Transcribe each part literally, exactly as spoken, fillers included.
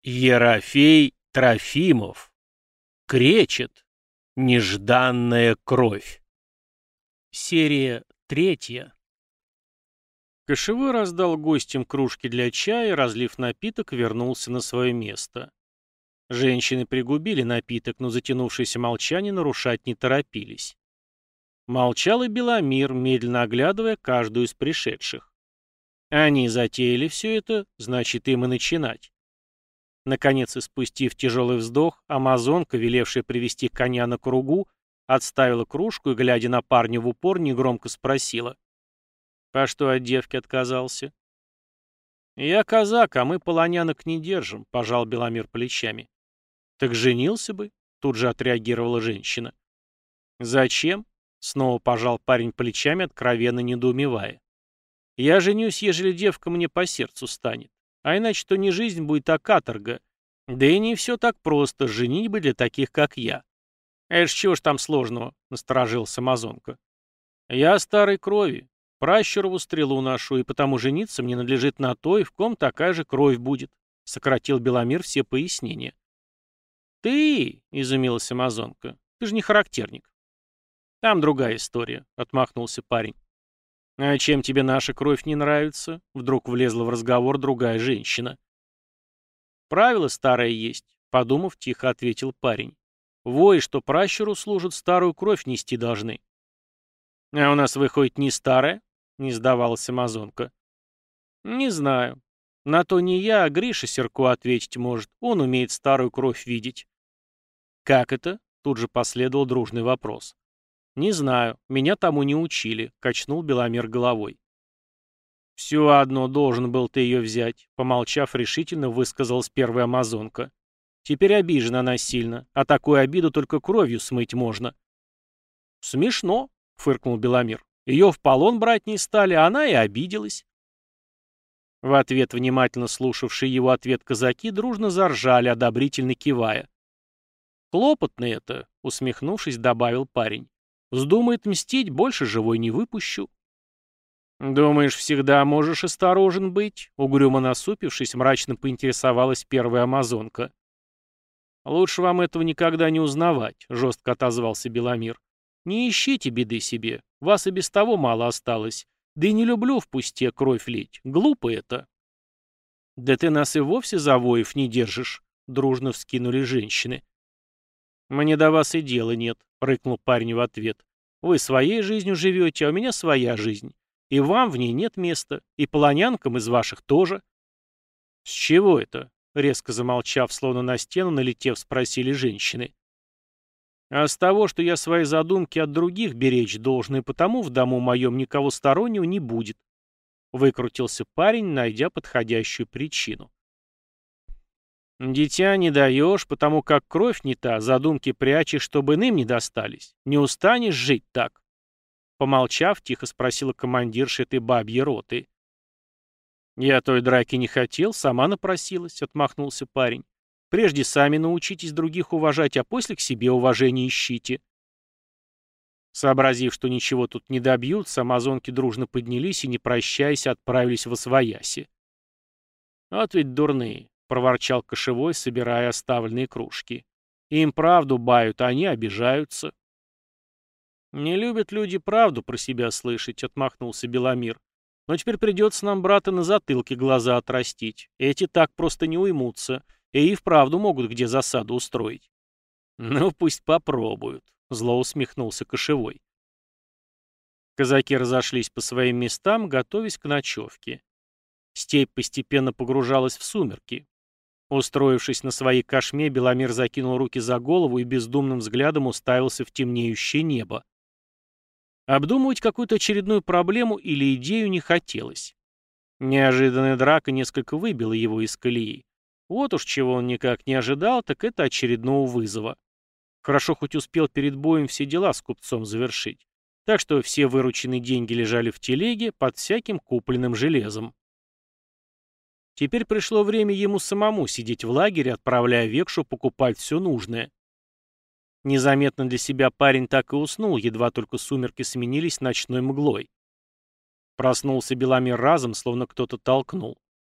Ерофей Трофимов. Кречет. Нежданная кровь. Серия третья. Кошевой раздал гостям кружки для чая, разлив напиток, вернулся на свое место. Женщины пригубили напиток, но затянувшееся молчание нарушать не торопились. Молчал и Беломир, медленно оглядывая каждую из пришедших. Они затеяли все это, значит, им и начинать. Наконец, испустив тяжелый вздох, амазонка, велевшая привести коня на кругу, отставила кружку и, глядя на парня в упор, негромко спросила: «По что от девки отказался?» «Я казак, а мы полонянок не держим», — пожал Беломир плечами. «Так женился бы», — тут же отреагировала женщина. «Зачем?» — снова пожал парень плечами, откровенно недоумевая. «Я женюсь, ежели девка мне по сердцу станет. А иначе то не жизнь будет, а каторга. Да и не все так просто, женитьба для таких, как я». «Это ж чего ж там сложного?» — насторожилась амазонка. «Я старой крови, пращурову стрелу ношу, и потому жениться мне надлежит на той, в ком такая же кровь будет», — сократил Беломир все пояснения. «Ты?» — изумилась амазонка. «Ты же не характерник». «Там другая история», — отмахнулся парень. «А чем тебе наша кровь не нравится?» — вдруг влезла в разговор другая женщина. «Правило старое есть», — подумав, тихо ответил парень. «Вои, что пращуру служат, старую кровь нести должны». «А у нас, выходит, не старая?» — не сдавалась амазонка. «Не знаю. На то не я, а Гриша Серко ответить может. Он умеет старую кровь видеть». «Как это?» — тут же последовал дружный вопрос. «Не знаю. Меня тому не учили», — качнул Беломир головой. «Все одно должен был ты ее взять», — помолчав, решительно высказалась первая амазонка. «Теперь обижена она сильно, а такую обиду только кровью смыть можно». «Смешно», — фыркнул Беломир. «Ее в полон брать не стали, а она и обиделась». В ответ внимательно слушавшие его ответ казаки дружно заржали, одобрительно кивая. «Хлопотно это», — усмехнувшись, добавил парень. «Вздумает мстить, больше живой не выпущу». «Думаешь, всегда можешь осторожен быть?» — угрюмо насупившись, мрачно поинтересовалась первая амазонка. «Лучше вам этого никогда не узнавать», — жестко отозвался Беломир. «Не ищите беды себе, вас и без того мало осталось. Да и не люблю в пусте кровь лить, глупо это». «Да ты нас и вовсе за воев не держишь», — дружно вскинули женщины. «Мне до вас и дела нет», — рыкнул парень в ответ. «Вы своей жизнью живете, а у меня своя жизнь. И вам в ней нет места, и полонянкам из ваших тоже». «С чего это?» — резко замолчав, словно на стену налетев, спросили женщины. «А с того, что я свои задумки от других беречь должен, и потому в дому моем никого стороннего не будет», — выкрутился парень, найдя подходящую причину. «Дитя не даешь, потому как кровь не та, задумки прячешь, чтобы иным не достались. Не устанешь жить так?» Помолчав, тихо спросила командирша этой бабьей роты. «Я той драки не хотел, сама напросилась», — отмахнулся парень. «Прежде сами научитесь других уважать, а после к себе уважение ищите». Сообразив, что ничего тут не добьются, амазонки дружно поднялись и, не прощаясь, отправились восвояси. «Вот ведь дурные», — проворчал кошевой, собирая оставленные кружки. «Им правду бают, а они обижаются». «Не любят люди правду про себя слышать», — отмахнулся Беломир. «Но теперь придется нам, брата, на затылке глаза отрастить. Эти так просто не уймутся, и вправду могут где засаду устроить». «Ну, пусть попробуют», — зло усмехнулся кошевой. Казаки разошлись по своим местам, готовясь к ночевке. Степь постепенно погружалась в сумерки. Устроившись на своей кошме, Беломир закинул руки за голову и бездумным взглядом уставился в темнеющее небо. Обдумывать какую-то очередную проблему или идею не хотелось. Неожиданная драка несколько выбила его из колеи. Вот уж чего он никак не ожидал, так это очередного вызова. Хорошо хоть успел перед боем все дела с купцом завершить. Так что все вырученные деньги лежали в телеге под всяким купленным железом. Теперь пришло время ему самому сидеть в лагере, отправляя Векшу покупать все нужное. Незаметно для себя парень так и уснул, едва только сумерки сменились ночной мглой. Проснулся Беломир разом, словно кто-то толкнул.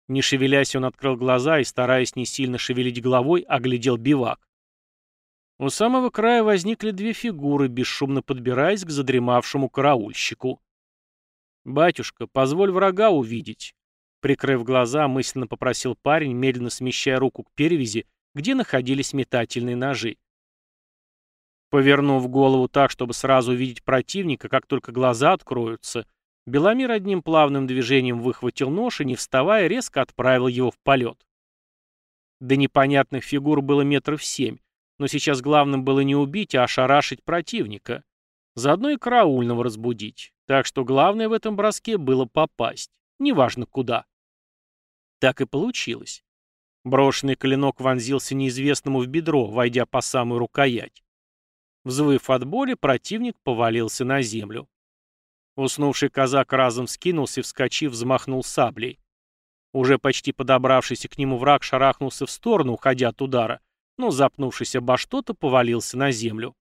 Не шевелясь, он открыл глаза и, стараясь не сильно шевелить головой, оглядел бивак. У самого края возникли две фигуры, бесшумно подбираясь к задремавшему караульщику. «Батюшка, позволь врага увидеть», — прикрыв глаза, мысленно попросил парень, медленно смещая руку к перевязи, где находились метательные ножи. Повернув голову так, чтобы сразу увидеть противника, как только глаза откроются, Беломир одним плавным движением выхватил нож и, не вставая, резко отправил его в полет. До непонятных фигур было метров семь, но сейчас главным было не убить, а ошарашить противника. Заодно и караульного разбудить. Так что главное в этом броске было попасть. Неважно куда. Так и получилось. Брошенный клинок вонзился неизвестному в бедро, войдя по самую рукоять. Взвыв от боли, противник повалился на землю. Уснувший казак разом вскинулся и, вскочив, взмахнул саблей. Уже почти подобравшийся к нему враг шарахнулся в сторону, уходя от удара, но, запнувшись обо что-то, повалился на землю.